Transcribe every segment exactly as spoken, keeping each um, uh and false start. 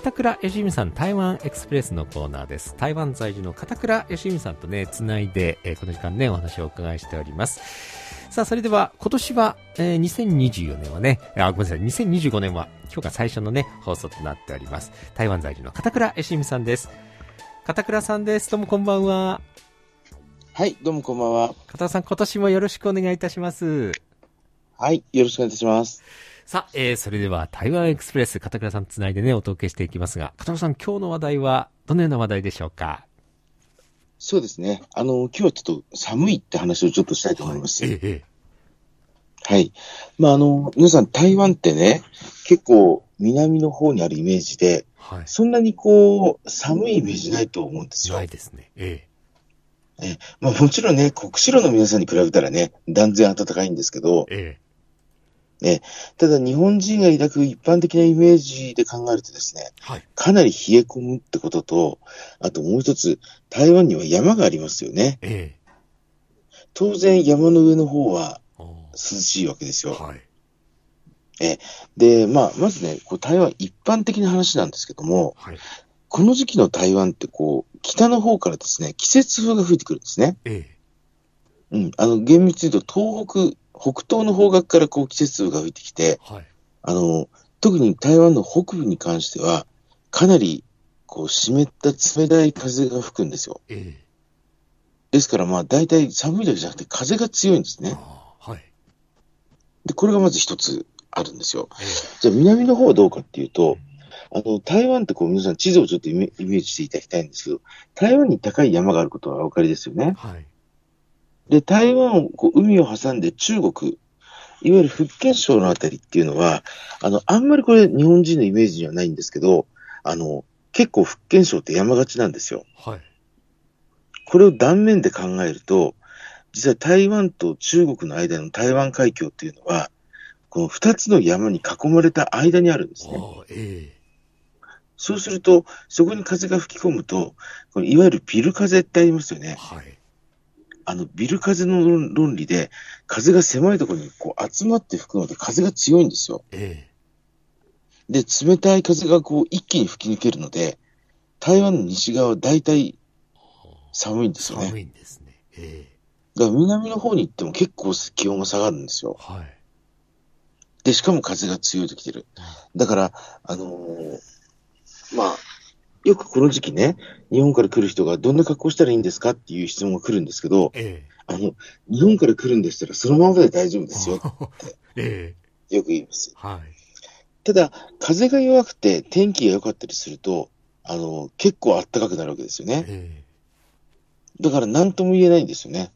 片倉義美さん、台湾エクスプレスのコーナーです。台湾在住の片倉義美さんとね、つないで、えー、この時間ね、お話をお伺いしております。さあ、それでは、今年は、えー、にせんにじゅうよねんはね、あ、ごめんなさい、にせんにじゅうごねんは、今日が最初のね、放送となっております。台湾在住の片倉義美さんです。片倉さんです。どうもこんばんは。 はい、どうもこんばんは。 片倉さん、今年もよろしくお願いいたします。 はい、よろしくお願いいたします。 さあ、えー、それでは台湾エクスプレス片倉さんつないでねお届けしていきますが、片倉さん、今日の話題はどのような話題でしょうか？ そうですね、あの今日はちょっと寒いって話をちょっとしたいと思います。 はい、ええ、 はい。まああの皆さん台湾ってね、結構南の方にあるイメージで、はい、そんなにこう寒いイメージないと思うんですよ。 ないですね。ええ。えまあもちろんね、国士の皆さんに比べたらね、断然暖かいんですけど。 ええ。 ね、ただ日本人が抱く一般的なイメージで考えるとですね、はい、かなり冷え込むってことと、あともう一つ、台湾には山がありますよね。ええ、当然山の上の方は涼しいわけですよ。はい、えで、まあ、まずね、こう台湾一般的な話なんですけども、はい、この時期の台湾ってこう、北の方からですね、季節風が吹いてくるんですね。ええ、うん、あの、厳密に言うと東北、北東の方角からこう季節風が吹いてきて、はい、あの特に台湾の北部に関してはかなりこう湿った冷たい風が吹くんですよ。ええ、ですからまあ大体寒いだけじゃなくて風が強いんですね。はい、でこれがまず一つあるんですよ。ええ、じゃあ南の方はどうかっていうと、あの台湾ってこう皆さん地図をちょっとイメージしていただきたいんですけど、台湾に高い山があることはお分かりですよね。はい、で、台湾をこう海を挟んで中国、いわゆる福建省のあたりっていうのは、あの、あんまりこれ日本人のイメージにはないんですけど、あの、結構福建省って山がちなんですよ。はい。これを断面で考えると、実は台湾と中国の間の台湾海峡っていうのは、この二つの山に囲まれた間にあるんですね。えー、そうすると、そこに風が吹き込むと、このいわゆるビル風ってありますよね。はい。あの、ビル風の論理で、風が狭いところにこう集まって吹くので風が強いんですよ。ええ、で、冷たい風がこう一気に吹き抜けるので、台湾の西側は大体寒いんですよね。 寒いんですね。ええ、 だから南の方に行っても結構気温が下がるんですよ。はい。で、しかも風が強いときてる。だから、あのー、まあ、よくこの時期ね、日本から来る人がどんな格好したらいいんですかっていう質問が来るんですけど、ええ、あの、日本から来るんでしたらそのままで大丈夫ですよって、ええ、よく言います。はい。ただ、風が弱くて天気が良かったりすると、あの、結構暖かくなるわけですよね。ええ、だから何とも言えないんですよね。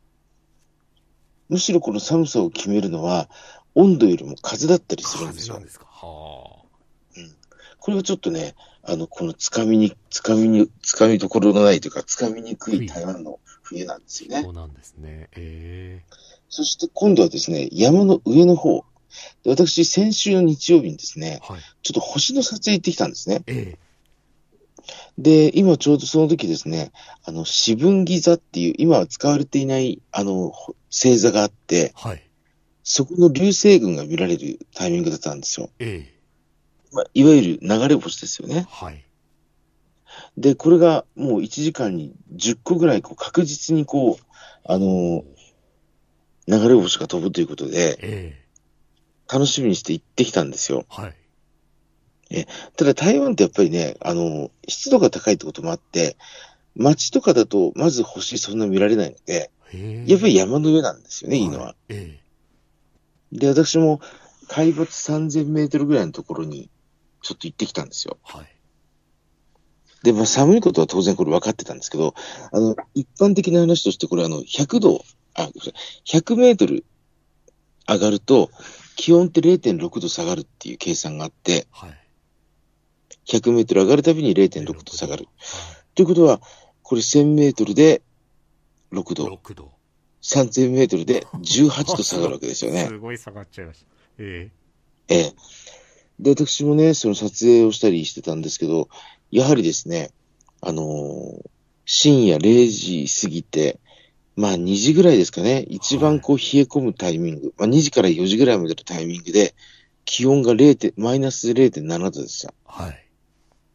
むしろこの寒さを決めるのは、温度よりも風だったりするんですよ。 風なんですか。はあ。 うん。これはちょっとね、あの、このつかみに、つかみに、つかみどころのないというか、つかみにくい台湾の冬なんですよね。 そうなんですね。えー、 そして今度はですね、山の上の方。で私、先週の日曜日にですね、はい、ちょっと星の撮影行ってきたんですね。えー、で、今ちょうどその時ですね、あの、四分ギ座っていう、今は使われていない、あの、星座があって、はい、そこの流星群が見られるタイミングだったんですよ。えーまあ、いわゆる流れ星ですよね。はい。で、これがもういちじかんにじゅっこぐらいこう確実にこう、あのー、流れ星が飛ぶということで、えー、楽しみにして行ってきたんですよ。はい。え、ただ台湾ってやっぱりね、あのー、湿度が高いってこともあって、街とかだとまず星そんな見られないので、やっぱり山の上なんですよね、はい、いいのは。えー、で、私も海抜さんぜんメートルぐらいのところにちょっと行ってきたんですよ。はい。で、まあ、寒いことは当然これ分かってたんですけど、あの、一般的な話として、これあの、ひゃくど、あ、ひゃくメートル上がると、気温って れいてんろくど下がるっていう計算があって、はい、ひゃくメートル上がるたびに れいてんろくど下がる。はい、ということは、これせんメートルでろくど。ろくど。さんぜんメートルでじゅうはちど下がるわけですよね。 すごい下がっちゃいました。ええええ。で、私もね、その撮影をしたりしてたんですけど、やはりですね、あのー、深夜れいじ過ぎて、まあにじぐらいですかね、一番こう冷え込むタイミング、はい、まあにじからよじぐらいまでのタイミングで、気温がれいてん、マイナス れいてんななどでした。はい。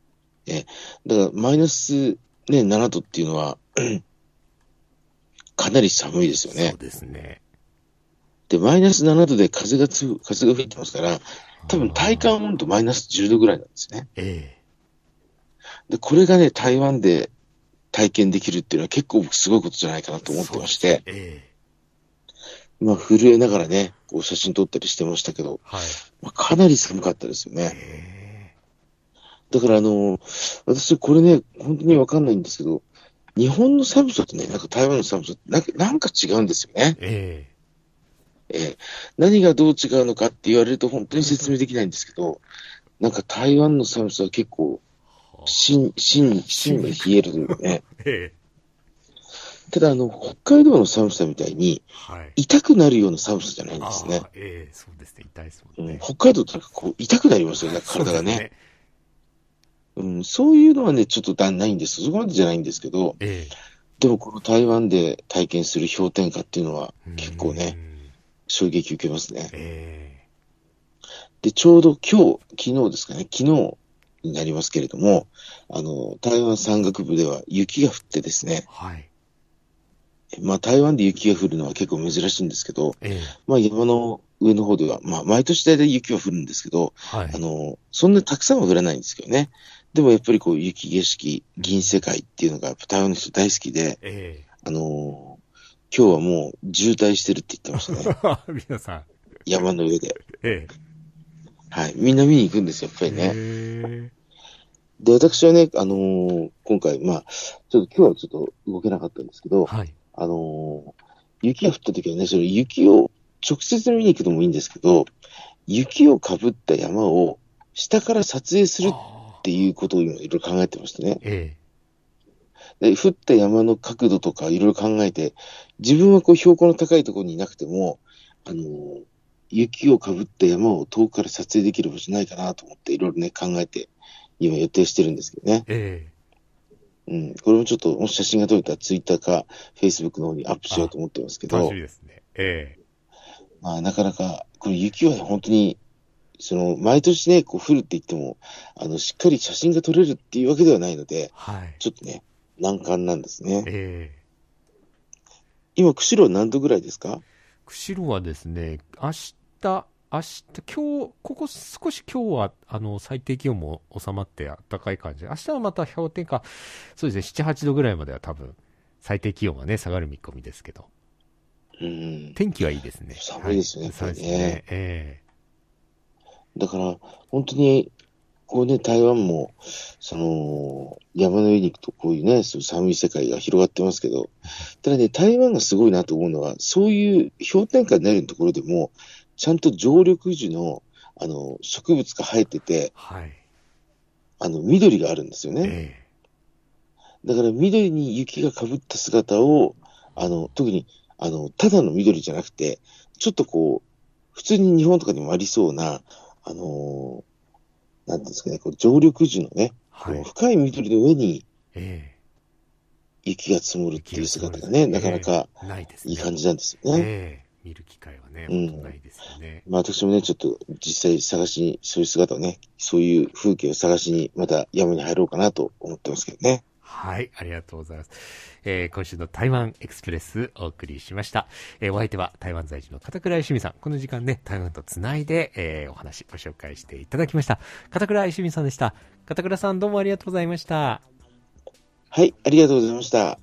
だからマイナス、ね、ななどっていうのは、かなり寒いですよね。 そうですね。 で、マイナスななどで風がつ、風が吹いてますから、多分体感温度マイナスじゅうどぐらいなんですね。 ええ。 で、これがね、台湾で体験できるっていうのは結構すごいことじゃないかなと思ってまして、ええ、まあ、震えながらね、こう写真撮ったりしてましたけど、はい、まあ、かなり寒かったですよね。えー、だからあの、私これね、本当にわかんないんですけど、日本の寒さとね、なんか台湾の寒さってなんか、なんか違うんですよね。えーえー、何がどう違うのかって言われると本当に説明できないんですけど、なんか台湾の寒さは結構、芯、芯、芯が冷えるというかね。ええ、ただあの、北海道の寒さみたいに、痛くなるような寒さじゃないんですね。 ええ、そうですね、痛いですもんね。 うん、北海道ってなんかこう、痛くなりますよね、体がね。うん、そういうのはね、ちょっとだないんです。そこまでじゃないんですけど、ええ、でもこの台湾で体験する氷点下っていうのは結構ね、衝撃受けますね。ええ、で、ちょうど今日、昨日ですかね、昨日になりますけれども、あの、台湾山岳部では雪が降ってですね、はい。まあ台湾で雪が降るのは結構珍しいんですけど、ええ、まあ山の上の方では、まあ毎年大体雪は降るんですけど、はい、あの、そんなたくさんは降らないんですけどね。でもやっぱりこう雪景色、銀世界っていうのが台湾の人大好きで、ええ、あの、今日はもう渋滞してるって言ってましたね。 皆さん。 山の上で。ええ、はい。みんな見に行くんですよ、やっぱりね。えで、私はね、あのー、今回、まあ、ちょっと今日はちょっと動けなかったんですけど、はい、あのー、雪が降った時はね、それ雪を直接見に行くのもいいんですけど、雪をかぶった山を下から撮影するっていうことを今いろいろ考えてましてね。ええ、で、降った山の角度とかいろいろ考えて、自分はこう標高の高いところにいなくても、あのー、雪をかぶった山を遠くから撮影できる場所ないかなと思っていろいろね考えて、今予定してるんですけどね。ええ、うん。これもちょっと、もし写真が撮れたらツイッターかフェイスブックの方にアップしようと思ってますけど。 楽しみですね。ええ。 まあ、なかなか、これ雪は本当に、その、毎年ね、こう降るって言っても、あの、しっかり写真が撮れるっていうわけではないので、はい。ちょっとね、難関なんですね。ええ。今、釧路は何度ぐらいですか？ 釧路はですね、明日、明日、今日、ここ少し今日は、あの、最低気温も収まって暖かい感じ。明日はまた氷点下、そうですね、なな、はちどぐらいまでは多分、最低気温がね、下がる見込みですけど。うん。天気はいいですね。 寒いですね、 はい、そうですね。ええー、だから、本当に、こうね、台湾も、その、山の上に行くとこういうね、そういう寒い世界が広がってますけど、ただね、台湾がすごいなと思うのは、そういう氷点下になるところでも、ちゃんと常緑樹の、あの、植物が生えてて、はい、あの、緑があるんですよね。えー、だから緑に雪がかぶった姿を、あの、特に、あの、ただの緑じゃなくて、ちょっとこう、普通に日本とかにもありそうな、あのー、なんですかね、こう常緑樹のね、はい、深い緑の上に、雪が積もるっていう姿がね、えー、なかなかいい感じなんですよね。えー見る機会はね、本当ないですよね。 うん、まあ私もね、ちょっと実際探しに、そういう姿をね、そういう風景を探しに、また山に入ろうかなと思ってますけどね。 はい、ありがとうございます。えー、今週の台湾エクスプレスお送りしました。えー、お相手は台湾在住の片倉由美さん。この時間ね、台湾とつないで、えー、お話ご紹介していただきました。片倉由美さんでした。片倉さんどうもありがとうございました。 はい、ありがとうございました。